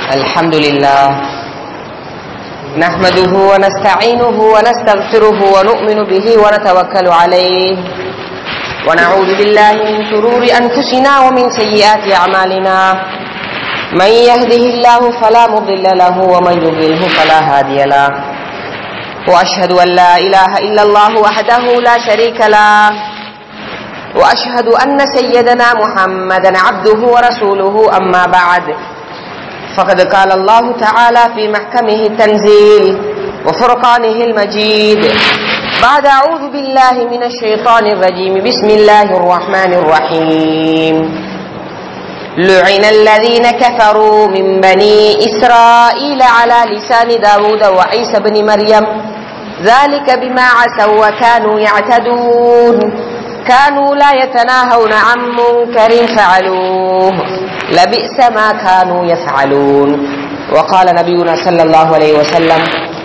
الحمد لله نحمده ونستعينه ونستغفره ونؤمن به ونتوكل عليه ونعوذ بالله من شرور أنفسنا ومن سيئات أعمالنا من يهده الله فلا مضل له ومن يضلله فلا هادي له وأشهد أن لا إله إلا الله وحده لا شريك له وأشهد أن سيدنا محمدا عبده ورسوله أما بعد فقد قال الله تعالى في محكمه التنزيل وفرقانه المجيد بعد أعوذ بالله من الشيطان الرجيم بسم الله الرحمن الرحيم لعن الذين كفروا من بني إسرائيل على لسان داود وعيسى بن مريم ذلك بما عصوا وكانوا يعتدون كانوا لا يتناهون عن منكر فعلوه لبئس ما كانوا يفعلون وقال نبينا صلى الله عليه وسلم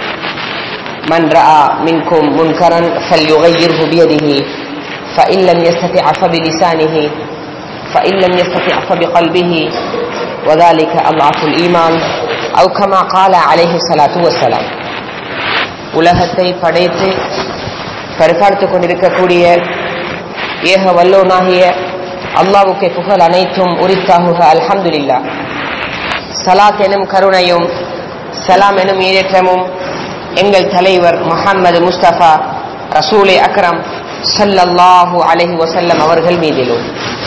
من رأى منكم منكرا فليغيره بيده فإن لم يستطع فبلسانه فإن لم يستطع فبقلبه وذلك أضعف الإيمان أو كما قال عليه الصلاة والسلام. உலகத்தை படைத்து பரிபாலித்துக் கொண்டிருக்கக்கூடிய ஏக வல்லோனாகிய அல்லாஹ்வுக்கே புகழ் அனைத்தும் உரித்தாகுக. அல்ஹம்துலில்லாஹ். ஸலாத் எனும் கருணையும் சலாம் எனும் ஈரேற்றமும் எங்கள் தலைவர் முஹம்மது முஸ்தபா ரசூலே அக்ரம் ஸல்லல்லாஹு அலைஹி வஸல்லம் அவர்கள் மீதிலும்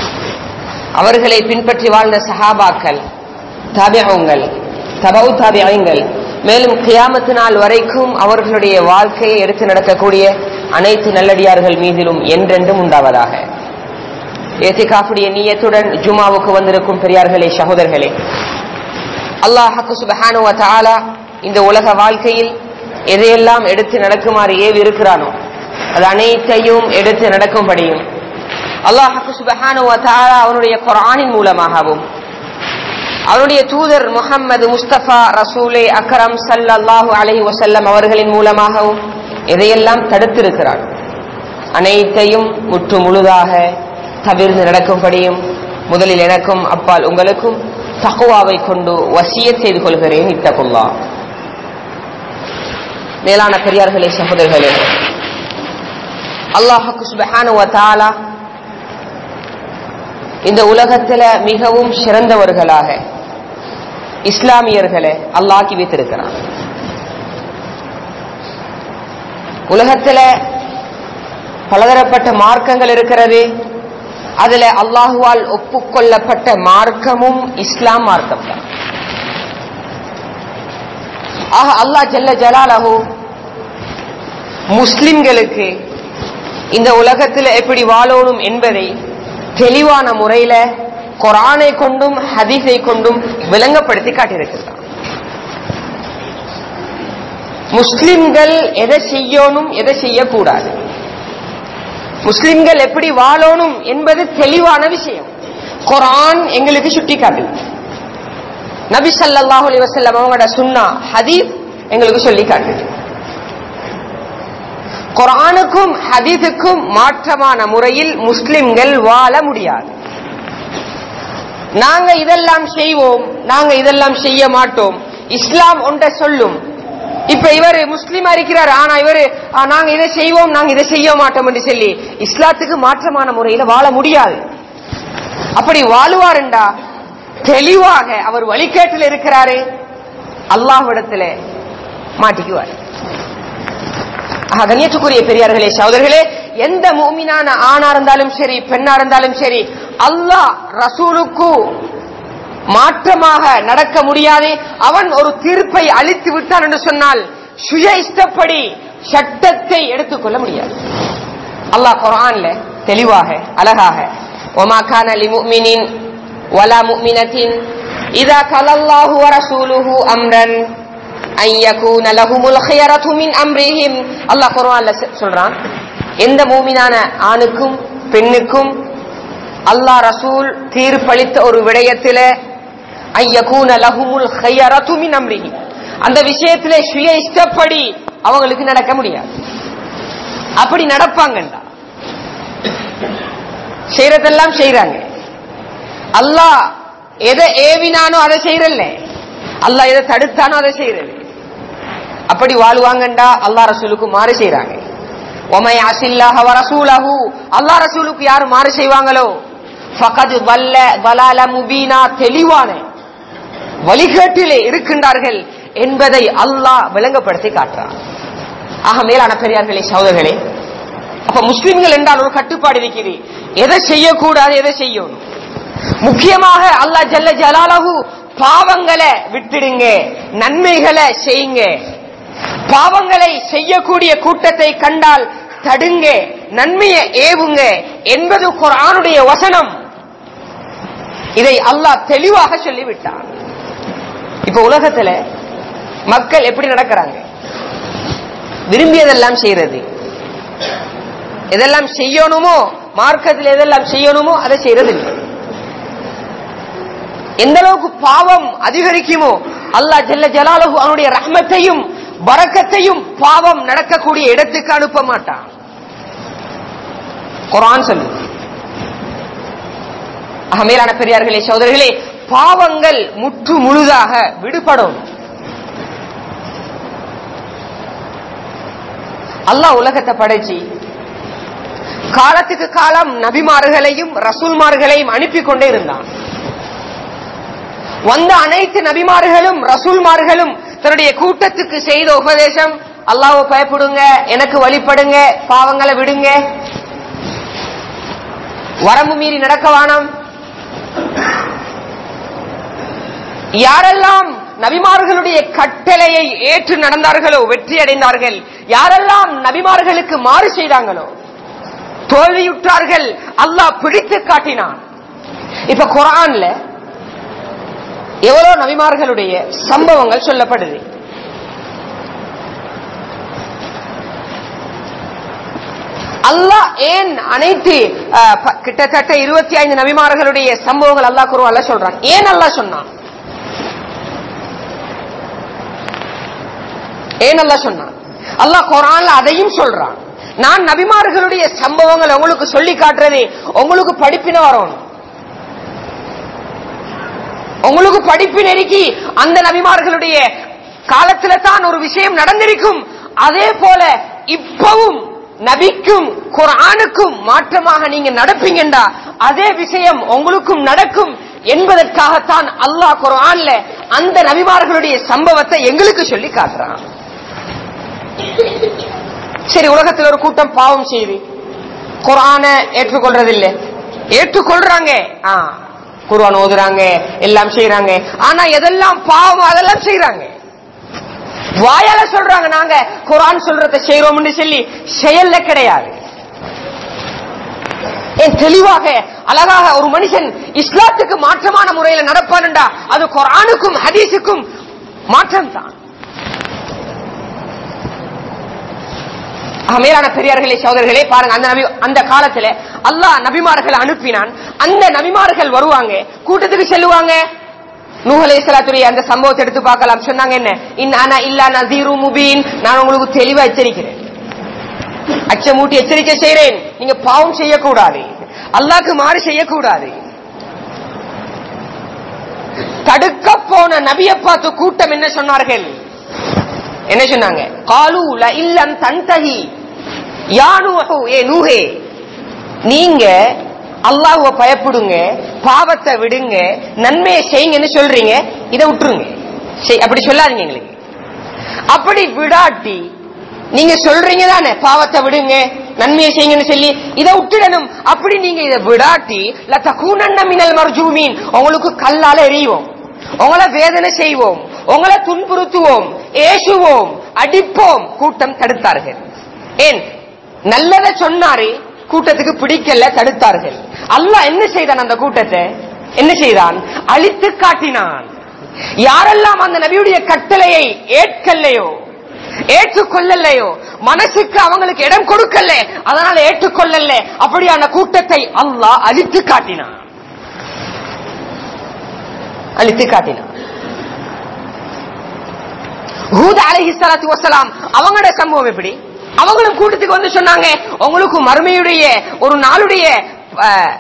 அவர்களை பின்பற்றி வாழ்ந்த சஹாபாக்கள், தாபிஊன்கள், தபவு தாபிஈன்கள், மேலும் கியாமத்து நாள் வரைக்கும் அவர்களுடைய வாழ்க்கையை எடுத்து நடக்கக்கூடிய அனைத்து நல்லடியார்கள் மீதிலும் என்றென்றும் உண்டாவதாக. இத்திகாஃபுடைய நியத்துடன் ஜுமாவுக்கு வந்திருக்கும் பெரியார்களே, சகோதரர்களே, அல்லாஹ் சுப்ஹானஹு வ தஆலா இந்த உலக வாழ்க்கையில் எதையெல்லாம் எடுத்து நடக்குமாறு ஏவி இருக்கிறானோ அது அனைத்தையும் எடுத்து நடக்கும்படியும் அல்லாஹ் சுப்ஹானஹு வ தஆலா அவனுடைய குர்ஆனின் மூலமாகவும் அவருடைய தூதர் முஹம்மது முஸ்தபா ரசூலே அக்ரம் ஸல்லல்லாஹு அலைஹி வஸல்லம் அவர்களின் மூலமாகவும் எதையெல்லாம் தடுத்திருக்கிறான் அனைத்தையும் முற்று முழுதாக தவிர்த்து நடக்கும்படியும் முதலில் எனக்கும் அப்பால் உங்களுக்கும் தக்வாவை கொண்டு வசியத் செய்து கொள்கிறேன். இத்தகுல்லாஹ். மேலான பெரியார்களே, சகோதரர்களே, அல்லாஹ் சுப்ஹானஹு வ தஆலா இந்த உலகத்துல மிகவும் சிறந்தவர்களாக இஸ்லாமியர்களை அல்லாஹ் வைத்திருக்கிறான். உலகத்துல பலதரப்பட்ட மார்க்கங்கள் இருக்கிறது. அதுல அல்லாஹுவால் ஒப்புக்கொள்ளப்பட்ட மார்க்கமும் இஸ்லாம் மார்க்கம் தான். ஆக அல்லாஹ் ஜல்ல ஜலாலஹு முஸ்லிம்களுக்கு இந்த உலகத்தில் எப்படி வாழணும் என்பதை தெளிவான முறையில குர்ஆனை கொண்டும் ஹதீஸை கொண்டும் விளங்கப்படுத்தி காட்டியிருக்கிறார். முஸ்லிம்கள் எதை செய்யணும், எதை செய்யக்கூடாது, முஸ்லிம்கள் எப்படி வாழணும் என்பது தெளிவான விஷயம். குர்ஆன் எங்களுக்கு சுட்டி காட்டுது. நபி ஸல்லல்லாஹு அலைஹி வஸல்லம் அவங்களோட சுன்னா ஹதீஸ் எங்களுக்கு சொல்லி காட்டுது. குர்ஆனுக்கும் ஹதீஸுக்கும் மாற்றமான முறையில் முஸ்லிம்கள் வாழ முடியாது. நாங்க இதெல்லாம் செய்வோம், நாங்க இதெல்லாம் செய்ய மாட்டோம், இஸ்லாம் ஒன்றை சொல்லும். இப்ப இவர் முஸ்லிமா இருக்கிறார், ஆனா இவரு நாங்க இதை செய்வோம், நாங்க இதை செய்ய மாட்டோம் என்று சொல்லி இஸ்லாத்துக்கு மாற்றமான முறையில வாழ முடியாது. அப்படி வாழுவாருண்டா தெளிவாக அவர் வழிகேட்டில் இருக்கிறாரு, அல்லாஹ்விடத்துல மாட்டிக்குவார். கண்ணியத்துக்குரிய பெரியார்களே, சகோதரர்களே, எந்த முஃமினான ஆணா இருந்தாலும் சரி, பெண்ணா இருந்தாலும் சரி, அல்லாஹ் ரசூலுக்கு மாற்றமாக நடக்க முடியாது. அவன் ஒரு தீர்ப்பை அளித்து விட்டான் என்று சொன்னால் சுய இஷ்டப்படி சட்டத்தை எடுத்துக்கொள்ள முடியாது. அல்லாஹ் குர்ஆன்ல தெளிவாக அழகாக வமா கான லிமுஃமினின் வலா முஃமினத்தின் இதா கலல்லாஹு வ ரசூலுஹு அம்ரன் அன் யகூன லஹுமுல் ഖിയറതു மின் அம்ரிஹிம். அல்லாஹ் குர்ஆன்ல சொல்றான், எந்த மூமினான ஆணுக்கும் பெண்ணுக்கும் அல்லாஹ் ரசூல் தீர்ப்பளித்த ஒரு விடயத்திலே அன் யகூன லஹுமுல் ഖിയറതു மின் அம்ரிஹிம், அந்த விஷயத்திலே சுய இஷ்டப்படி அவங்களுக்கு நடக்க முடியாது. அப்படி நடப்பாங்கண்டா செய்யறதெல்லாம் செய்யறாங்க. அல்லாஹ் எதை ஏவினானோ அதை செய்யறல்ல, அல்லாஹ் எதை தடுத்தானோ அதை செய்யறது. அப்படி வாழ்வாங்கண்டா அல்லாஹ் ரசூலுக்கு மாறு செய்யறாங்க. ஒமை அசில்லாஹ வ ரசூலஹு, அல்லாஹ் ரசூலுக்கு யாரு மாறு செய்வாங்களோ ஃபகத் வல்ல வலால முபீனா, தெளிவான வழிகேட்டிலே இருக்கின்றார்கள் என்பதை அல்லாஹ் விளங்கப்படுத்தி காட்டுறான். ஆக மேலான பெரியார்களே சகோதரர்களே, அப்ப முஸ்லிம்கள் என்றால் ஒரு கட்டுப்பாடு இருக்கிறது. எதை செய்யக்கூடாது, எதை செய்யணும். முக்கியமாக அல்லாஹ் ஜல்ல ஜலாலஹு பாவங்களை விட்டுடுங்க, நன்மைகளை செய்யுங்க. பாவங்களை செய்யக்கூடிய கூட்டத்தை கண்டால் தடுங்க, நன்மையை ஏவுங்க என்பது குர்ஆனுடைய வசனம். இதை அல்லாஹ் தெளிவாக சொல்லிவிட்டான். இப்ப உலகத்துல மக்கள் எப்படி நடக்கிறாங்க? விரும்பியதெல்லாம் செய்யறது, எதெல்லாம் செய்யணுமோ மார்க்கத்தில் எதெல்லாம் செய்யணுமோ அதை செய்யறது இல்லை. எந்த அளவுக்கு பாவம் அதிகரிக்குமோ அல்லாஹ் ஜல்ல ஜலாலுஹு அவனுடைய ரஹ்மத்தையும் பரக்கத்தையும் பாவம் நடக்கக்கூடிய இடத்துக்கு அனுப்ப மாட்டான். குர்ஆன் சொல்லுது. மேலான பெரியார்களே சகோதரர்களே, பாவங்கள் முற்று முழுதாக விடுபடும். அல்லாஹ் உலகத்தை படைச்சி காலத்துக்கு காலம் நபிமார்களையும் ரசூல்மார்களையும் அனுப்பி கொண்டே இருந்தான். வந்த அனைத்து நபிமார்களும் ரசூல்மார்களும் தன்னுடைய கூட்டத்துக்கு செய்த உபதேசம், அல்லாஹ்வை பயப்படுங்க, எனக்கு வழிபடுங்க, பாவங்களை விடுங்க, வரம்பு மீறி நடக்க வேணாம். யாரெல்லாம் நபிமார்களுடைய கட்டளையை ஏற்று நடந்தார்களோ வெற்றி அடைந்தார்கள். யாரெல்லாம் நபிமார்களுக்கு மாறு செய்தாங்களோ தோல்வியுற்றார்கள். அல்லாஹ் பிடித்து காட்டினான். இப்ப குர்ஆன்ல எவ்வளவு நபிமார்களுடைய சம்பவங்கள் சொல்லப்படுது. அல்லாஹ் ஏன் அனைத்து கிட்டத்தட்ட 25 நபிமார்களுடைய சம்பவங்கள் அல்லாஹ் குர்ஆன்ல சொல்றான்? ஏன் அல்லாஹ் சொன்னான்? ஏன் அல்லாஹ் சொன்னான்? அல்லாஹ் குர்ஆன்ல அதையும் சொல்றான். நான் நபிமார்களுடைய சம்பவங்கள் உங்களுக்கு சொல்லி காட்டுறது உங்களுக்கு படிப்பின வரணும். உங்களுக்கு படிப்பின் நெருக்கி அந்த நபிமார்களுடைய காலத்துல தான் ஒரு விஷயம் நடந்திருக்கும். அதே போல இப்பவும் நபிக்கும் குர்ஆனுக்கும் மாற்றமாக நீங்க நடப்பீங்கண்டா அதே விஷயம் உங்களுக்கும் நடக்கும் என்பதற்காகத்தான் அல்லாஹ் குர்ஆன்ல அந்த நபிமார்களுடைய சம்பவத்தை எங்களுக்கு சொல்லி காட்டுறான். சரி, உலகத்தில் ஒரு கூட்டம் பாவம் செய்து குர்ஆனை ஏற்றுக்கொள்றதில்லை, ஏற்றுக்கொள்றாங்க, குர்ஆன் ஓதுறாங்க, எல்லாம் செய்யறாங்க. ஆனா எதெல்லாம் பாவம் அதெல்லாம் செய்யறாங்க. வாயால சொல்றாங்க நாங்க குர்ஆன் சொல்றதை செய்யறோம்னு சொல்லி, செயல்ல கிடையாது. தெளிவாக அழகாக ஒரு மனுஷன் இஸ்லாத்துக்கு மாற்றமான முறையில் நடப்பான்டா அது குர்ஆனுக்கும் ஹதீஸுக்கும் மாற்றம் தான். மேலான பெரியார்களே சகோதரர்களே, பாருங்க, அந்த காலத்துல அல்லாஹ் நபிமார்களை அனுப்பினான். அந்த நபிமார்கள் வருவாங்க, கூட்டத்துக்கு செல்லுவாங்க. நூஹ் அலைஹிஸ்ஸலாத்துடைய அந்த சம்பவத்தை எடுத்து பார்க்கலாம். சொன்னாங்க என்ன? இன்னா இல்லா நஸீரும் முபீன், நான் உங்களுக்கு தெளிவா எச்சரிக்கிறேன், அச்சமூட்டி எச்சரிக்கை செய்றேன். நீங்க பாவம் செய்யக்கூடாது, அல்லாஹ்க்கு மாறு செய்யக்கூடாது. தடுக்க போன நபியை பார்த்து கூட்டம் என்ன சொன்னார்கள்? என்ன சொன்னாங்க? காலு ல இல்லம் தன்தஹி யா நூஹு, ஏ நூஹே, நீங்க அல்லாஹ்வை பயப்படுங்க, பாவத்தை விடுங்க, நன்மையை செய்யுங்கன்னு சொல்றீங்க, இதை விட்டுருங்க. அப்படி சொல்லாதீங்க எங்களுக்கு. அப்படி விடாட்டி நீங்க சொல்றீங்க தானே பாவத்தை விடுங்க நன்மையை செய்யுங்கன்னு சொல்லி, இதை விட்டுடணும். அப்படி நீங்க இதை விடாட்டி லதகூனன்ன மினல் மர்ஜூமீன், உங்களுக்கு கல்லால எறிவோம், உங்களை வேதனை செய்வோம், உங்களை துன்புறுத்துவோம், ஏசுவோம், அடிப்போம். கூட்டம் தடுத்தார்கள். ஏன்? நல்லதை சொன்னாரு, கூட்டத்துக்கு பிடிக்கல, தடுத்தார்கள். அல்லாஹ் என்ன செய்தான்? அந்த கூட்டத்தை என்ன செய்தான்? அழித்து காட்டினான். யாரெல்லாம் அந்த நபியுடைய கட்டளையை ஏற்கலையோ, ஏற்றுக்கொள்ளலையோ, மனசுக்கு அவங்களுக்கு இடம் கொடுக்கல, அதனால ஏற்றுக்கொள்ளல, அப்படியான கூட்டத்தை அல்லாஹ் அழித்து காட்டினான். அழித்து காட்டினான். ஹூத் அலைஹிஸ்ஸலாத்து வஸ்ஸலாம் அவங்களோட சம்பவம் எப்படி? அவங்களும் கூட்டத்துக்கு வந்து சொன்னாங்க, உங்களுக்கு மறுமையுடைய ஒரு நாளுடைய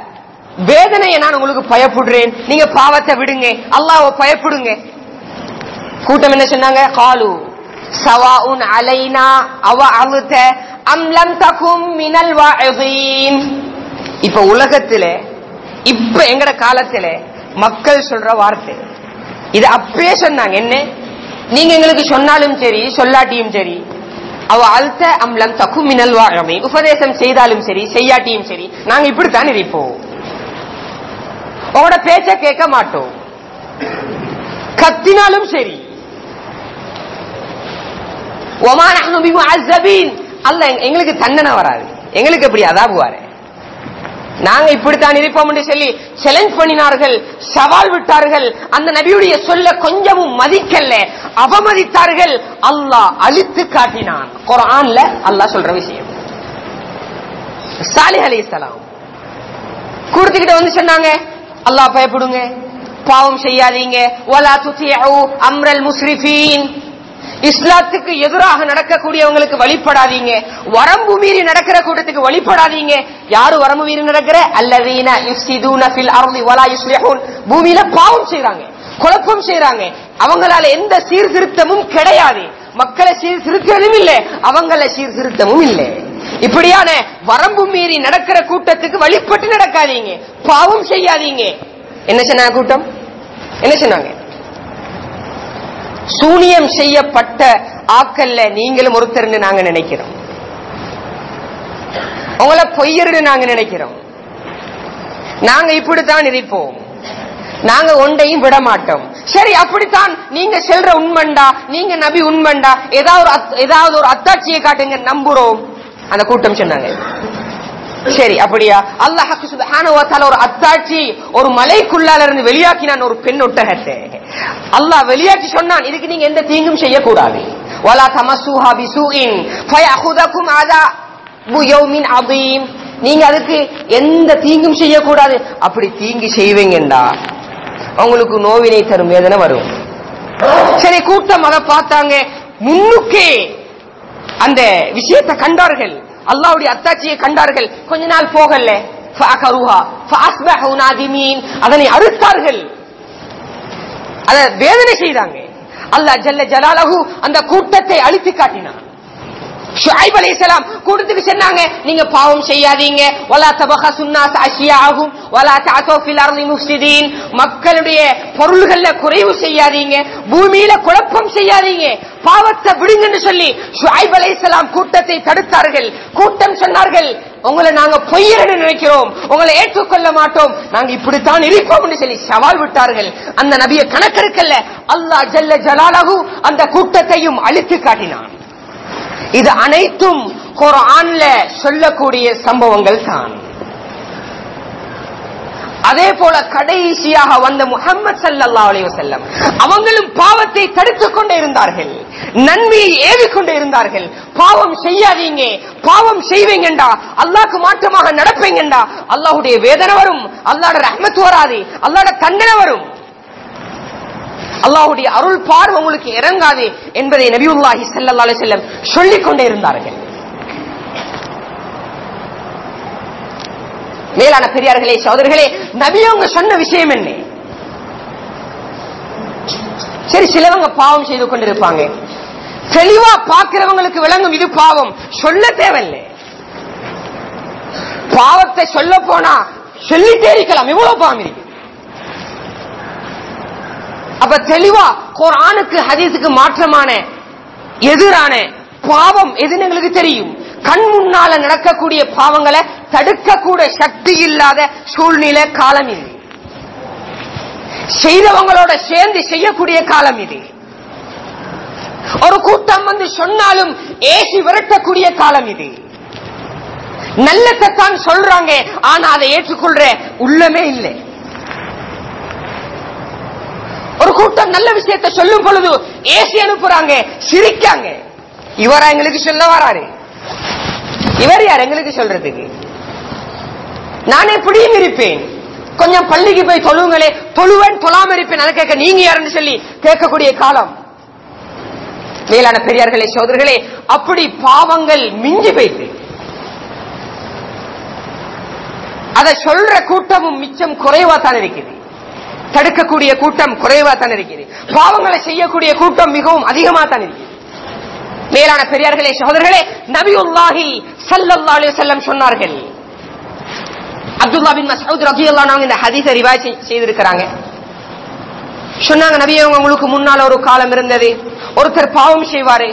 வேதனையை நான் உங்களுக்கு பயப்படுறேன், நீங்க பாவத்தை விடுங்க, அல்லாஹ்வை பயப்படுங்க. கூட்டம் என்ன சொன்னாங்க? காலு சவாஉன் அலைனா அவ அவுத அம் லம் தகும் மினல் வாஇதீன். இப்ப உலகத்துல இப்ப எங்கட காலத்துல மக்கள் சொல்ற வார்த்தை இது. அப்பயே சொன்னாங்க என்ன? நீங்க எங்களுக்கு சொன்னாலும் சரி சொல்லாட்டியும் சரி, அவ அல்த அம் லம் தகும் மினல் வாஇதீன், உபதேசம் செய்தாலும் சரி செய்யாட்டியும் சரி நாங்க இப்படித்தான் இருப்போம். உங்களோட பேச்ச கேட்க மாட்டோம். கத்தினாலும் சரி. ஒமா நஹ்னு பிமுஅஸ்ஸபீன், அல்லாஹ் எங்களுக்கு தண்டனை வராது, எங்களுக்கு எப்படி அதாபுவாரு, நாங்க இப்படித்தான் இருப்போம் என்று சொல்லி சேலஞ்ச் பண்ணினார்கள், சவால் விட்டார்கள். அந்த நபியுடைய சொல்ல கொஞ்சமும் மதிக்கல்ல, அவமதித்தார்கள். அல்லாஹ் அழித்து காட்டினான். குர்ஆன்ல அல்லாஹ் சொல்ற விஷயம். சாலிஹ் அலைஹிஸ்ஸலாம் கூட்டத்துக்கிட்ட வந்து சொன்னாங்க, அல்லாஹ் பயப்படுங்க, பாவம் செய்யாதீங்க, வலா துதிஉ அம்ரல் முஸ்ரிஃபீன், இஸ்லாத்துக்கு எதிராக நடக்கக்கூடியவங்களுக்கு வழிபடாதீங்க, வரம்பு மீறி நடக்கிற கூட்டத்துக்கு வழிபடாதீங்க. யாரு வரம்பு மீறி நடக்கிற? அல்லதீன யுஃப்ஸிதூன ஃபில் அர்தி வலா யுஸ்லிஹூன், பூமியில பாவம் செய்றாங்க, குழப்பம் செய்றாங்க. அவங்களால எந்த சீர்திருத்தமும் கிடையாது. மக்களை சீர்திருத்தமும் இல்லை, அவங்கள சீர்திருத்தமும் இல்லை. இப்படியான வரம்பு மீறி நடக்கிற கூட்டத்துக்கு வழிபட்டு நடக்காதீங்க, பாவம் செய்யாதீங்க. என்ன சொன்னாங்க கூட்டம்? என்ன சொன்னாங்க? சூனியம் செய்யப்பட்ட ஆக்கல்ல நீங்களும் ஒருத்தர்னு நாங்க நினைக்கிறோம், உங்களை பொய்யர்னு நாங்க நினைக்கிறோம், நாங்க இப்படித்தான் இருப்போம், நாங்க ஒன்றையும் விட மாட்டோம். சரி, அப்படித்தான் நீங்க செல்ற உண்மண்டா, நீங்க நபி உண்மண்டா, ஏதாவது ஒரு அத்தாட்சியை காட்டுங்க, நம்புறோம். அந்த கூட்டம் சொன்னாங்க. சரி, அப்படியா? அல்லாஹ் சுப்ஹானஹு வ தஆலா ஒரு அத்தாட்சி ஒரு மலைக்குள்ளால இருந்து வெளியாக்கினான், ஒரு பெண் ஒட்டகத்தை. அல்லாஹ் வெளியாக்கி சொன்னான், இதுக்கு நீங்க எந்த தீங்கும் செய்ய கூடாது. வலா தமஸ்ஸூஹா பிஸூஇன் ஃபயஅஹுதகும் அஸாபு யௌமின் அதீம், நீங்க அதுக்கு எந்த தீங்கும் செய்ய கூடாது. அப்படி தீங்கு செய்வீங்கடா உங்களுக்கு நோவினை தரும் வேதனை வரும். சரி, கூட்டம் அதை பார்த்தாங்க, முன்னுக்கே அந்த விஷயத்தை கண்டார்கள், அல்லாஹ்வுடைய அத்தாட்சியை கண்டார்கள். கொஞ்ச நாள் போகல, அதனை அறுத்தார்கள், அதை வேதனை செய்தாங்க. அல்லாஹ் ஜல்ல ஜலாலஹு அந்த கூட்டத்தை அழித்து காட்டினான். ஷுஐப் அலைஹிஸ்ஸலாம் கூட்டத்துக்கு சொன்னாங்க, நீங்க பாவம் செய்யாதீங்க, வலா தபகசுன் நாஸ் அஷ்யாஅஹும் வலா தஅஸு ஃபில் அர்தி முஃப்ஸிதீன், மக்களுடைய பொருள்கள்ல குறைவு செய்யாதீங்க, பூமியில குழப்பம் செய்யாதீங்க, பாவத்தை விடுங்கன்னு சொல்லி ஷுஐப் அலைஹிஸ்ஸலாம் கூட்டத்தை தடுத்தார்கள். கூட்டம் சொன்னார்கள், உங்களை நாங்க பொய்யர்னு நினைக்கிறோம், உங்களை ஏற்றுக்கொள்ள மாட்டோம், நாங்க இப்படித்தான் இருப்போம் என்று சொல்லி சவால் விட்டார்கள். அந்த நபியை கணக்கெடுக்கல, அல்லாஹ் ஜல்ல ஜலாலஹு அந்த கூட்டத்தையும் அழித்து காட்டினான். இது அனைத்தும் குர்ஆன்ல சொல்லக்கூடிய சம்பவங்கள் தான். அதே போல கடைசியாக வந்த முஹம்மது ஸல்லல்லாஹு அலைஹி வஸல்லம் அவங்களும் பாவத்தை தடுத்துக் கொண்டே இருந்தார்கள், நன்மையை ஏவிக்கொண்டே இருந்தார்கள். பாவம் செய்யாதீங்க, பாவம் செய்வீங்கண்டா, அல்லாஹ்க்கு மாற்றமாக நடப்பீங்கண்டா அல்லாஹ்வுடைய வேதனை வரும், அல்லாஹ்வுடைய ரஹ்மத் வராது, அல்லாஹ்வுடைய தண்டனை வரும், அல்லாஹ்வுடைய அருள் பார்வை உங்களுக்கு இறங்காது என்பதை நபியுல்லாஹி ஸல்லல்லாஹு அலைஹி வஸல்லம் சொல்லிக் கொண்டே இருந்தார்கள். மேலான பெரியார்களே, சகோதரர்களே, நபி அவங்க சொன்ன விஷயம் என்ன? சரி, சிலவங்க பாவம் செய்து கொண்டிருப்பாங்க, தெளிவா பார்க்கிறவங்களுக்கு விளங்கும் இது பாவம், சொல்ல தேவையில்லை. பாவத்தை சொல்ல போனா சொல்லிட்டே இருக்கலாம், இவ்வளவு பாவம் இருக்கு. அப்ப தெளிவா குர்ஆனுக்கு ஹதீஸுக்கு மாற்றமான எதிரான பாவம் எதுன்னு எங்களுக்கு தெரியும். கண் முன்னால நடக்கக்கூடிய பாவங்களை தடுக்கக்கூட சக்தி இல்லாத சூழ்நிலை காலம் இது. செய்தவங்களோட சேர்ந்து செய்யக்கூடிய காலம் இது. ஒரு கூட்டம் வந்து சொன்னாலும் ஏசி விரட்டக்கூடிய காலம் இது. நல்லதான் சொல்றாங்க, ஆனா அதை ஏற்றுக்கொள்ற உள்ளமே இல்லை. ஒரு கூட்டம் நல்ல விஷயத்தை சொல்லும் பொழுது ஏசி அனுப்புறாங்க, சிரிக்காங்க. இவரா எங்களுக்கு சொல்ல வராரு? இவர் யார் எங்களுக்கு சொல்றதுக்கு? நான் எப்படியும் இருப்பேன், கொஞ்சம் பள்ளிக்கு போய் தொழுங்களே, தொழுவேன், தொழாம இருப்பேன், அதை கேட்க நீங்க யாருன்னு சொல்லி கேட்கக்கூடிய காலம். மேலான பெரியார்களே, சகோதரர்களே, அப்படி பாவங்கள் மிஞ்சி போயிட்டு அதை சொல்ற கூட்டமும் மிச்சம் குறைவா தான் இருக்குது. தடுக்கக்கூடிய கூட்டம் குறைவா தான் இருக்கிறது. பாவங்களை செய்யக்கூடிய கூட்டம் மிகவும் அதிகமா தான் இருக்கிறது. மேலான பெரியார்களே, சகோதரர்களே, நபியுல்லாஹி ஸல்லல்லாஹு அலைஹி வஸல்லம் சொன்னார்கள். அப்துல்லாஹ் பின் மஸ்ஊத் ரலியல்லாஹு அன்ஹு இந்த ஹதீஸை ரிவாயத் செய்திருக்கிறாங்க. சொன்னாங்க, நபியே, உங்களுக்கு முன்னால ஒரு காலம் இருந்தது, ஒருத்தர் பாவம் செய்வாரு.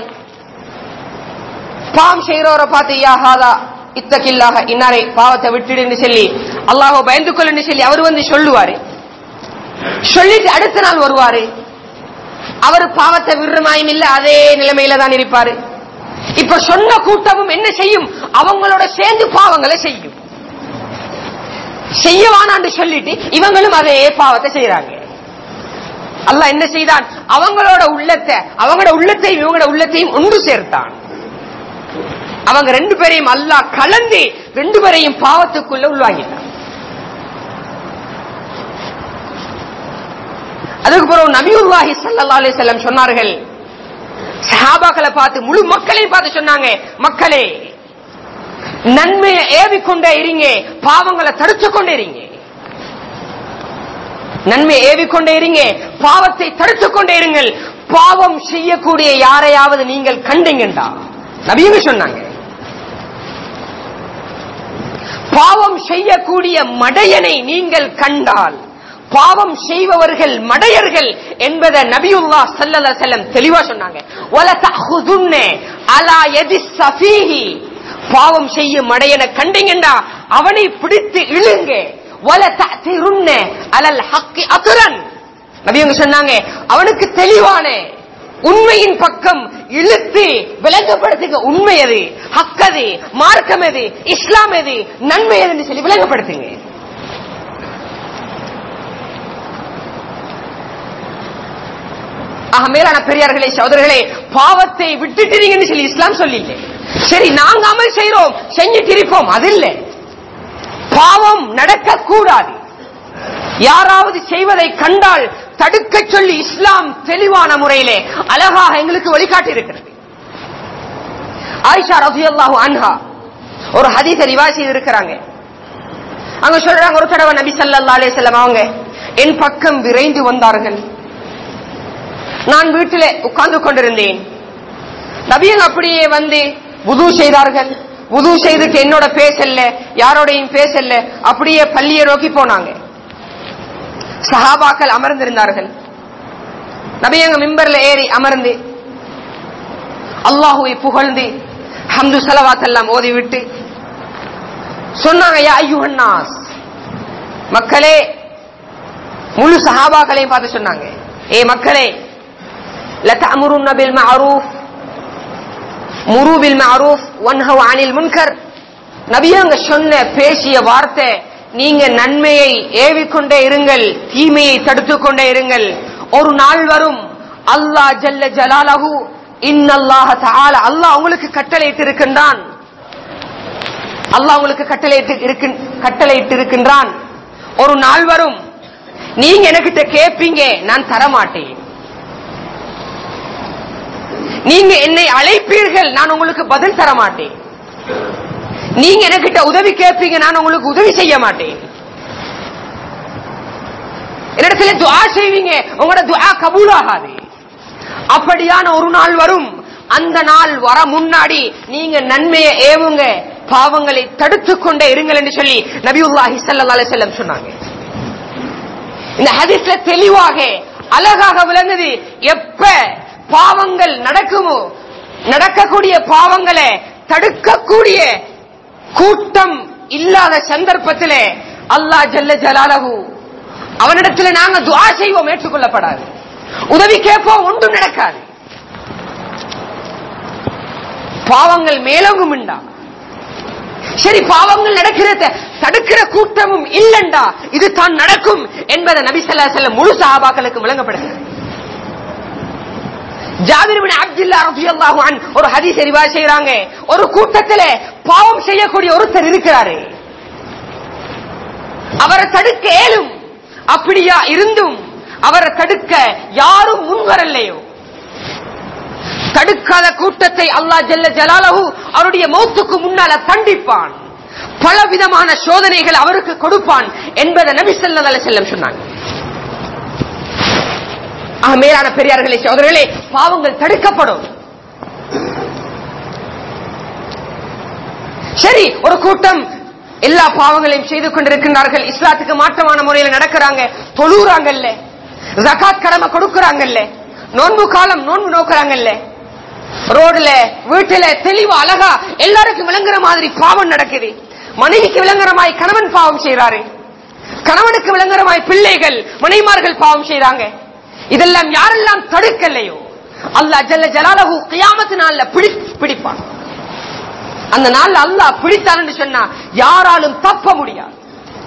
பாவம் செய்யறவரை பார்த்து, யா ஹாதா இத்தகில்லாஹ, இன்னாரை பாவத்தை விட்டுடுன்னு சொல்லி, அல்லாஹ்வை பயந்து கொள்ளுன்னு சொல்லி அவர் வந்து சொல்லுவாரு. சொல்லிட்டு அடுத்த நாள் வருவாரு. அவர் பாவத்தை விடுறமாயும் இல்ல, அதே நிலைமையில தான் இருப்பாரு. இப்ப சொன்ன கூட்டமும் என்ன செய்யும்? அவங்களோட சேர்ந்து பாவங்களை செய்யும். செய்யவானான்னு சொல்லிட்டு இவங்களும் அதே பாவத்தை செய்யறாங்க. அல்லாஹ் என்ன செய்தான்? அவங்களோட உள்ளத்தையும் இவங்களோட உள்ளத்தையும் ஒன்று சேர்த்தான். அவங்க ரெண்டு பேரையும் அல்லாஹ் கலந்து ரெண்டு பேரையும் பாவத்துக்குள்ள உள்வாங்கிட்டான். அதுக்கு பிறகு நபியுல்லாஹி ஸல்லல்லாஹு அலைஹி வஸல்லம் சொன்னார்கள், சஹாபாக்களை பார்த்து, முழு மக்களையும் பார்த்து சொன்னாங்க, மக்களே, நன்மையை ஏவிக்கொண்டே இருங்க, பாவங்களை தடுத்து கொண்டே இருங்க. நன்மையை ஏவிக்கொண்டே இருங்க, பாவத்தை தடுத்துக் கொண்டே இருங்கள். பாவம் செய்யக்கூடிய யாரையாவது நீங்கள் கண்டீங்கண்டா, நபியுமே சொன்னாங்க, பாவம் செய்யக்கூடிய மடையனை நீங்கள் கண்டால், பாவம் செய்பவர்கள் மடையர்கள் என்பதை நபியுல்லாஹ் ஸல்லல்லாஹு அலைஹி வஸல்லம் தெளிவா சொன்னாங்க. வல தஅஹுதுன்ன அலா யதி ஸஃபீஹி, பாவம் செய்யும் மடையனை கண்டீங்கண்டா அவனை பிடித்து இழுங்க. வல தஅதிருன்ன அலல் ஹக்கி அத்ரன், நபியங்க சொன்னாங்க, அவனுக்கு தெளிவான உண்மையின் பக்கம் இழுத்து விளங்கப்படுத்துங்க. உண்மை எது, ஹக்கது, மார்க்கம் எது, இஸ்லாம் எது, நன்மை எதுன்னு சொல்லி விளங்கப்படுத்துங்க. மேலான பெரியார்களே, சகோதரர்களே, பாவத்தை விட்டுட்டீங்கன்னு சொல்லி இஸ்லாம் சொல்லில்ல. சரி, நாங்க அமல் செய்யறோம், செஞ்சுட்டு இருப்போம், அது இல்லை. பாவம் நடக்க கூடாது. யாராவது செய்வதை கண்டால் தடுக்க சொல்லி இஸ்லாம் தெளிவான முறையிலே அழகாக எங்களுக்கு வழிகாட்டி இருக்கிறது. ஆயிஷா ரலியல்லாஹு அன்ஹா ஒரு ஹதீஸை ரிவாயத் செய்திருக்கிறாங்க. அங்க சொல்றாங்க, ஒரு தடவை நபி ஸல்லல்லாஹு அலைஹி வஸல்லம் அவங்க என் பக்கம் விரைந்து வந்தார்கள். நான் வீட்டிலே உட்கார்ந்து கொண்டிருந்தேன். நபியங்க அப்படியே வந்து வுது செய்தார்கள். வுது செய்துக்கு என்னோட பேசல்ல, யாரோடையும் பேசல்ல, அப்படியே பள்ளியை நோக்கி போனாங்க. சஹாபாக்கள் அமர்ந்திருந்தார்கள். நபியங்க மிம்பர்ல ஏறி அமர்ந்து அல்லாஹுவை புகழ்ந்து ஹம்து ஸலவாத் எல்லாம் ஓதிவிட்டு சொன்னாங்க, யா அய்யுஹன் நாஸ், மக்களே, முழு சஹாபாக்களையும் பார்த்து சொன்னாங்க, ஏ மக்களே, லதஅமுருன்ன பில் மஅரூஃப் முரு பில் மஅரூஃப் வன்ஹவு அனில் முன்கர். நபியங்க சொன்ன பேசிய வார்த்தை, நீங்க நன்மையை ஏவிக்கொண்டே இருங்கள், தீமையை தடுத்துக் கொண்டே இருங்கள். ஒரு நாள் வரும், அல்லாஹ் ஜல்ல ஜலாலஹு இன்னல்லாஹ தஆலா, அல்லாஹ் உங்களுக்கு கட்டளையிட்டு இருக்கின்றான், அல்லாஹ் உங்களுக்கு கட்டளையிட்டு இருக்கின்றான். ஒரு நாள் வரும், நீங்க எனக்கிட்ட கேட்பீங்க, நான் தரமாட்டேன். நீங்க என்னை அழைப்பீர்கள், நான் உங்களுக்கு பதில் தர மாட்டேன். நீங்க எனக்கிட்ட உதவி கேட்பீங்க, நான் உங்களுக்கு உதவி செய்ய மாட்டேன். என்னிடத்துல துஆ செய்வீங்க, உங்களோட துஆ கபூல் ஆகாது. அப்படியான ஒரு நாள் வரும். அந்த நாள் வர முன்னாடி நீங்க நன்மையை ஏவுங்க, பாவங்களை தடுத்துக் கொண்டே இருங்கள் என்று சொல்லி நபியுல்லாஹி ஸல்லல்லாஹு அலைஹி வஸல்லம் சொன்னாங்க. இந்த ஹதீஸ்ல தெளிவாக அழகாக விளங்குது, எப்ப பாவங்கள் நடக்குமோ, நடக்கக்கூடிய பாவங்களை தடுக்கக்கூடிய கூட்டம் இல்லாத சந்தர்ப்பத்திலே அல்லாஹ் ஜல்ல ஜலாலஹு அவனிடத்துல நாங்க துஆ செய்வோம், ஏற்றுக்கொள்ளப்படாது. உதவி கேட்போம், ஒன்றும் நடக்காது. பாவங்கள் மேலோங்கும்டா. சரி, பாவங்கள் நடக்கிறத தடுக்கிற கூட்டமும் இல்லண்டா, இது தான் நடக்கும் என்பதை நபி ஸல்லல்லாஹு அலைஹி வஸல்லம் முழு சஹாபாக்களுக்கு விளங்கப்படுகிறது. ஜாபிர் இப்னு அப்துல்லாஹ் ரலியல்லாஹு அன்ஹு ஒரு ஹதீஸ் ரிவாயத் செய்றாங்க. ஒரு கூட்டத்திலே பாவம் செய்யக்கூடிய ஒருத்தர் இருக்கிறாரு. அவரை தடுக்க இயலும், அப்படியா இருந்தும் அவரை தடுக்க யாரும் முன்வரலையோ. தடுக்காத கூட்டத்தை அல்லாஹ் ஜல்ல ஜலாலஹு அவருடைய மௌத்துக்கு முன்னால தண்டிப்பான், பல விதமான சோதனைகள் அவருக்கு கொடுப்பான் என்பதை நபி ஸல்லல்லாஹு அலைஹி வஸல்லம் சொன்னாங்க. மேலான பெரியார்களே சகோதரர்களே, பாவங்கள் தடுக்கப்படும். சரி, ஒரு கூட்டம் எல்லா பாவங்களையும் செய்து கொண்டிருக்கிறார்கள், இஸ்லாத்துக்கு மாற்றமான முறையில் நடக்கிறாங்க, தொழுறாங்கல்ல, ஜகாத் கடமை கொடுக்கறாங்கல்ல, நோன்பு காலம் நோன்பு நோக்குறாங்கல்ல, ரோடுல வீட்டுல தெளிவா அழகா எல்லாருக்கும் விளங்குற மாதிரி பாவம் நடக்குது. மனைவிக்கு விளங்குறமாய் கணவன் பாவம் செய்யறாரு, கணவனுக்கு விளங்குறமாய் பிள்ளைகள் மனைவிமார்கள் பாவம் செய்யறாங்க. இதெல்லாம் யாரெல்லாம் தடுக்கலையோ அல்லாஹ் ஜல்ல ஜலாலஹு கியாமத் நாள்ல பிடிப்பான். அந்த நாள்ல அல்லாஹ் பிடித்தான் என்று சொன்னா யாராலும் தப்ப முடியாது.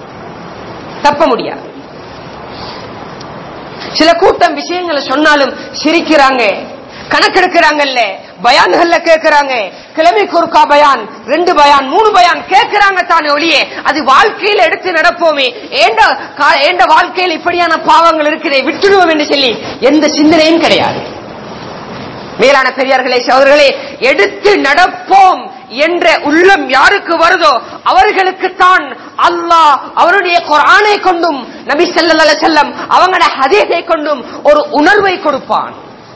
சில கூட்டம் விஷயங்களை சொன்னாலும் சிரிக்கிறாங்க, கணக்கெடுக்கிறாங்கல்ல, பயான்கள்ல கேட்கிறாங்க, கிழமைக்கு ஒருக்கா பயான், 2 பயான் 3 பயான் கேட்கிறாங்க தானே ஒளியே, அது வாழ்க்கையில் எடுத்து நடப்போமே, ஏண்ட வாழ்க்கையில் இப்படியான பாவங்கள் இருக்கிறே விட்டுடுவோம் என்று சொல்லி எந்த சிந்தனையும் கிடையாது. மேலான பெரியார்களே சகோதரர்களே, எடுத்து நடப்போம் என்ற உள்ளம் யாருக்கு வருதோ அவர்களுக்குத்தான் அல்லாஹ் அவருடைய குர்ஆனை கொண்டும் நபி ஸல்லல்லாஹு அலைஹி வஸல்லம் அவங்களோட ஹதீஸை கொண்டும் ஒரு உணர்வை கொடுப்பான்.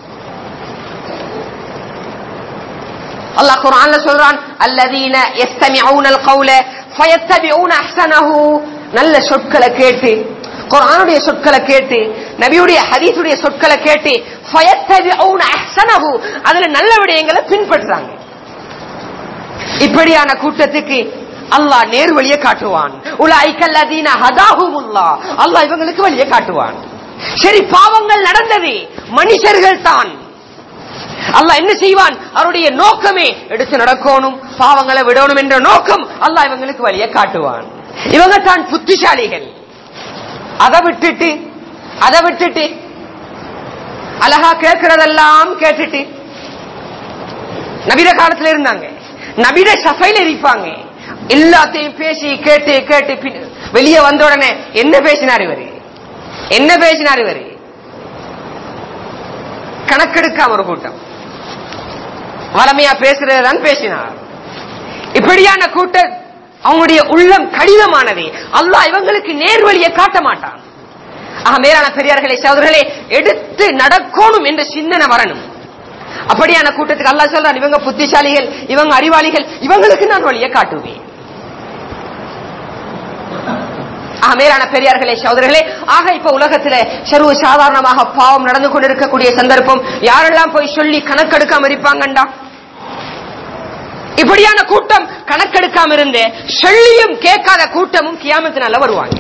அல்லாஹ் குர்ஆன்ல சொல்றான், அல்லதீன யஸ்தமிஊனல் கௌல ஃபயத்தபிஊன அஹ்ஸனஹு. நல்ல சொற்களை கேட்டு, குர்ஆனுடைய சொற்களை கேட்டு, நபியுடைய ஹதீஸுடைய சொற்களை கேட்டு, ஃபயத்தபிஊன அஹ்ஸனஹு, அதுல நல்ல விடயங்களை பின்பற்றுறாங்க. இப்படியான கூட்டத்துக்கு அல்லாஹ் நேர் வழியை காட்டுவான். உலாயிகல்லதீன ஹதாஹுமுல்லாஹ், அல்லாஹ் இவங்களுக்கு வழியை காட்டுவான். சரி, பாவங்கள் நடந்தது, மனுஷர்கள் தான். அல்லாஹ் என்ன செய்வான்? அவருடைய நோக்கமே எடுத்து நடக்கணும், பாவங்களை விடணும் என்ற நோக்கம். அல்லாஹ் இவங்களுக்கு வழியை காட்டுவான். இவங்க தான் புத்திசாலிகள். அதை விட்டுட்டு அழகா கேட்கிறதெல்லாம் கேட்டுட்டு நபிர காலத்துல இருந்தாங்க, நபிர சஃபைல இருப்பாங்க, எல்லாத்தையும் பேசி கேட்டு வெளியே வந்த உடனே என்ன பேசினார் இவரு கணக்கெடுக்காம ஒரு கூட்டம் வளமையா பேசுறதுதான் பேசினார். இப்படியான கூட்டம் அவங்களுடைய உள்ளம் கடினமானது. அல்லாஹ் இவங்களுக்கு நேர்வழியை காட்ட மாட்டான். மேலான பெரியார்களே சகோதரர்களே, எடுத்து நடக்கணும் என்ற சிந்தனை வரணும். அப்படியான கூட்டத்துக்கு அல்லாஹ் சொல்றான், இவங்க புத்திசாலிகள், இவங்க அறிவாளிகள், இவங்களுக்கு நான் வழியை காட்டுவேன். மேலான பெரியார்களே சகோதரர்களே, இப்ப உலகத்துல சர்வ சாதாரணமாக பாவம் நடந்து கொண்டிருக்கக்கூடிய சந்தர்ப்பம். யாரெல்லாம் போய் சொல்லி கணக்கெடுக்காம இருப்பாங்கண்டா, இப்படியான கூட்டம் கணக்கெடுக்காம இருந்து சொல்லியும் கேட்காத கூட்டமும் கியாமத்தினால வருவாங்க.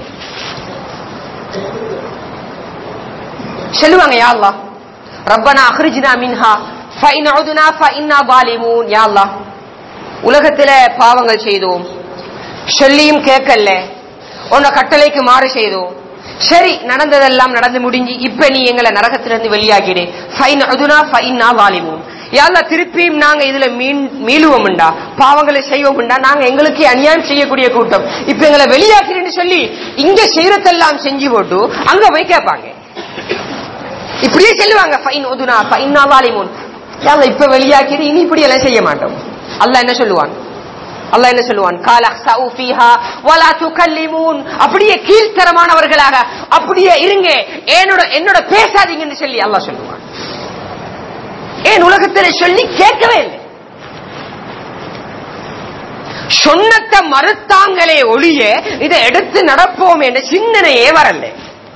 சொல்லுவாங்க, யா அல்லாஹ் ரப்பனா அக்ரிஜ்னா மின்ஹா ஃபஇன் உதுனா ஃபஇன்னா ஸாலிமூன். யா அல்லாஹ், உலகத்துல பாவங்கள் செய்தோம், சொல்லியும் கேட்கல, உன்ன கட்டளைக்கு மாறு செய்தோம், சரி நடந்ததெல்லாம் நடந்து முடிஞ்சு, இப்ப நீ எங்களை நரகத்திலிருந்து வெளியாகிடு. ஃபஇன் உதுனா ஃபஇன்னா ஸாலிமூன். யா அல்லாஹ், திருப்பியும் நாங்க இதுல மீளுவோம்டா, பாவங்களை செய்வோம்டா, நாங்க எங்களுக்கு அநியாயம் செய்யக்கூடிய கூட்டம், இப்ப எங்களை வெளியாகிறேன்னு சொல்லி இங்க செய்யறதெல்லாம் செஞ்சு போட்டு அங்க போய் கேட்பாங்க. இப்படியே சொல்லுவாங்க, ஃபைன் உதுனா ஃபைன்னா ஸாலிமூன். யா அல்லாஹ், இப்ப வெளியாக்கிடு, இனி இப்படி எல்லாம் செய்ய மாட்டோம். அல்லாஹ் என்ன சொல்லுவான்? கால அஹ்ஸஉ ஃபீஹா வலா துகல்லிமூன். அப்படியே கீழ்த்தரமானவர்களாக அப்படியே இருங்க, என்னோட பேசாதீங்கன்னு சொல்லி அல்லாஹ் சொல்லுவான். ஏன் உலகத்தில் சொல்லி கேட்கவே இல்லை, சொன்னத்தை மறுத்தாங்களே ஒழிய இதை எடுத்து நடப்போம் என்ற சிந்தனையே வரல.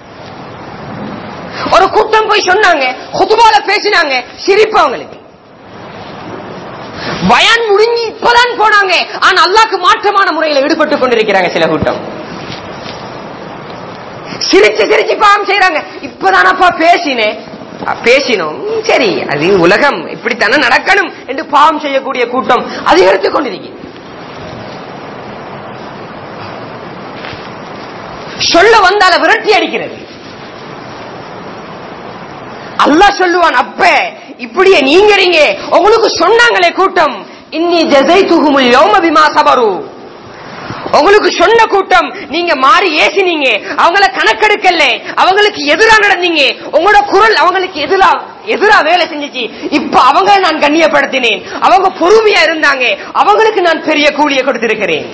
ஒரு கூட்டம் போய் சொன்னாங்க, குதுபால பேசினாங்க, சிரிப்பு அவங்களுக்கு. பயான் முடிஞ்சு இப்பதான் போனாங்க, ஆனா அல்லாஹ்க்கு மாற்றமான முறையில் ஈடுபட்டுக் கொண்டிருக்கிறாங்க. சில கூட்டம் சிரிச்சு பாவம் செய்யறாங்க. இப்பதானப்பா பேசினோம், சரி அது உலகம் இப்படித்தானே நடக்கணும் என்று பாவம் செய்யக்கூடிய கூட்டம் அதிகரித்துக் கொண்டிருக்கிறது. சொல்ல வந்தால விரட்டி அடிக்கிறது. அல்லாஹ் சொல்லுவான், அப்ப இப்படியே நீங்க உங்களுக்கு சொன்னாங்களே கூட்டம், இன்னி ஜஸைதுஹுமுல் யௌம பிமா ஸபரு. உங்களுக்கு சொன்ன கூட்டம், நீங்க மாறி ஏசினீங்க, அவங்கள கணக்கெடுக்கல, அவங்களுக்கு எதிராக நடந்தீங்க, உங்களோட குரல் அவங்களுக்கு எதிரா வேலை செஞ்சிச்சு. இப்ப அவங்க நான் கண்ணியப்படுத்தினேன், அவங்க பொறுமையா இருந்தாங்க, அவங்களுக்கு நான் பெரிய கூலியை கொடுத்திருக்கிறேன்.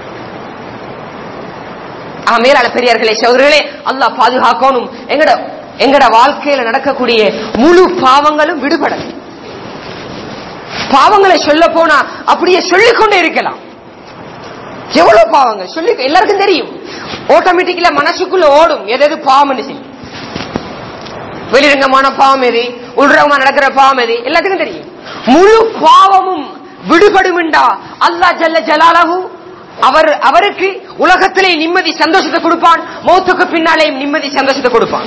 மேலான பெரியார்களே சகோதரர்களே, அல்லாஹ் பாதுகாக்கணும். எங்கட எங்கட வாழ்க்கையில நடக்கக்கூடிய முழு பாவங்களும் விடுபடும். பாவங்களை சொல்ல போனா அப்படியே சொல்லிக்கொண்டே இருக்கலாம். எவ்வளவு பாவங்கள் சொல்லி எல்லாருக்கும் தெரியும். ஆட்டோமேட்டிக்கலா மனசுக்குள்ள ஓடும் எது பாவம் சொல்லி. வெளிரங்கமான பாவம் எது, உள்ரங்கமா நடக்கிற பாவம் எது எல்லாத்துக்கும் தெரியும். முழு பாவமும் விடுபடும் என்றா அல்லாஹ் ஜல்ல ஜலாலஹு அவருக்கு உலகத்திலே நிம்மதி சந்தோஷத்தை கொடுப்பான், மௌத்துக்கு பின்னாலே நிம்மதி சந்தோஷத்தை கொடுப்பான்.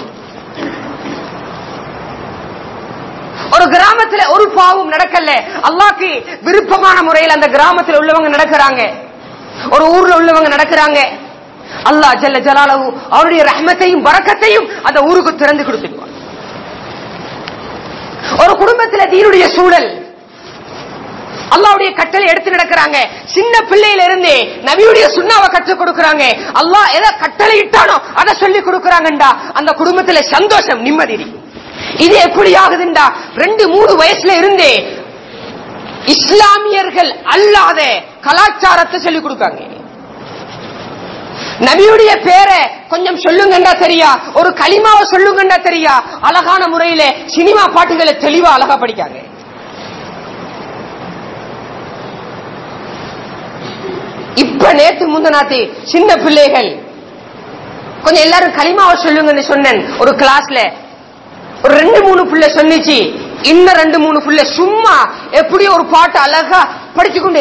ஒரு கிராமத்துல ஒரு பாவம் நடக்கல, அல்லாஹ்க்கு விருப்பமான முறையில் அந்த கிராமத்தில் உள்ளவங்க நடக்கிறாங்க, ஒரு ஊர்ல உள்ளவங்க நடக்கிறாங்க. அல்லாஹ் ஜல்ல ஜலாலஹு அவருடைய ரஹ்மத்தையும் பரக்கத்தையும் அந்த ஊருக்கு திறந்து கொடுத்துடுவான். ஒரு குடும்பத்தில் தீனுடைய சூழல், அல்லாஹ்வுடைய கட்டளை எடுத்து நடக்கிறாங்க. சின்ன பிள்ளையில இருந்தே நபியுடைய சுன்னாவை கற்றுக் கொடுக்கறாங்க. அல்லாஹ் எதை கட்டளை இட்டானோ அதை சொல்லி கொடுக்கறாங்கடா, அந்த குடும்பத்துல சந்தோஷம் நிம்மதி. இது எப்படி ஆகுதுண்டா, 2-3 வயசுல இருந்தே இஸ்லாமியர்கள் அல்லாத கலாச்சாரத்தை சொல்லிக் கொடுக்காங்க. நபியுடைய பேரை கொஞ்சம் சொல்லுங்கண்டா தெரியா, ஒரு கலிமாவை சொல்லுங்கண்டா தெரியா, அழகான முறையில சினிமா பாட்டுகளை தெளிவா அழகா படிக்காங்க. இப்ப நேத்து முந்தநாத்து சின்ன பிள்ளைகள் கொஞ்சம் எல்லாரும் கலிமாவை சொல்லுங்கன்னு சொன்னேன். ஒரு கிளாஸ்ல ஒரு 2-3 பிள்ளை சொன்னிச்சு, இன்னும் 2-3 பிள்ளை சும்மா எப்படி ஒரு பாட்டு அழகா படிச்சு கொண்டே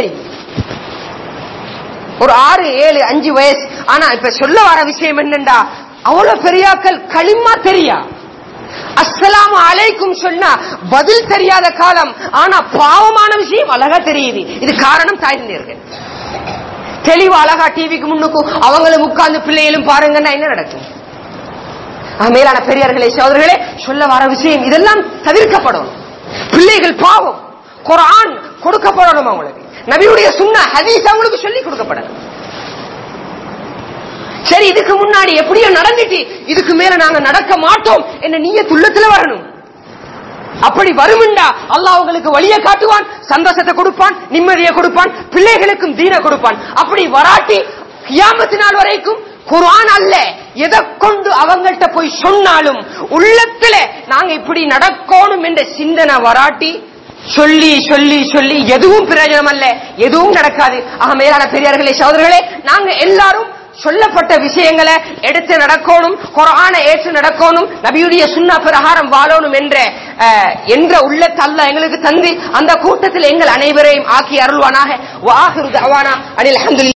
ஒரு 6, 7, 5 வயசு. ஆனா இப்ப சொல்ல வர விஷயம் என்னண்டா, அவ்வளவு பெரியாக்கள் களிமா தெரியா, அஸ்ஸலாமு அலைக்கும் சொன்னா பதில் தெரியாத காலம். ஆனா பாவமான விஷயம் அழகா தெரியுது. இது காரணம் தாய்ந்தீர்கள் தெளிவா அழகா டிவிக்கு முன்னுக்கும் அவங்களும் உட்கார்ந்து பிள்ளைகளும் பாருங்கன்னா என்ன நடக்கும்? மேலான பெரியார்களே சகோதரர்களே, சொல்ல வர விஷயம் இதெல்லாம் தவிர்க்கப்படும். பிள்ளைகள் பாவம், குர்ஆன் கொடுக்கப்படணும், அவங்களுக்கு நபியுடைய சுன்னா ஹதீஸ் அவங்களுக்கு சொல்லி கொடுக்கப்படணும். சரி, இதுக்கு முன்னாடி எப்படியோ நடந்துட்டு இதுக்கு மேல நாங்க நடக்க மாட்டோம் என்ன நிய்யத் உள்ளத்துல வரணும். அப்படி வரும்டா அல்லாஹ் உங்களுக்கு வழியை காட்டுவான், சந்தோஷத்தை கொடுப்பான், நிம்மதியை கொடுப்பான், பிள்ளைகளுக்கும் தீன கொடுப்பான். அப்படி வராட்டி கியாமத் நாள் வரைக்கும் குர்ஆன் அல்ல எதை கொண்டு அவங்கள்ட்ட போய் சொன்னாலும் உள்ளத்துல நாங்க இப்படி நடக்கணும் என்ற சிந்தனை வராட்டி சொல்லி சொல்லி சொல்லி எதுவும் பிரயோஜனம் அல்ல, எதுவும் நடக்காது. மேலான பெரியார்களே சகோதரர்களே, நாங்க எல்லாரும் சொல்லப்பட்ட விஷயங்களை எடுத்து நடக்கணும், குர்ஆனை ஏற்று நடக்கணும், நபியுடைய சுன்னா பிரகாரம் வாழணும் என்ற உள்ளத்தை அல்லாஹ் எங்களுக்கு தந்து அந்த கூட்டத்தில் எங்கள் அனைவரையும் ஆக்கி அருள்வானாக. வஆகிரு தஅவானா அனில் ஹம்துலில்லாஹ்.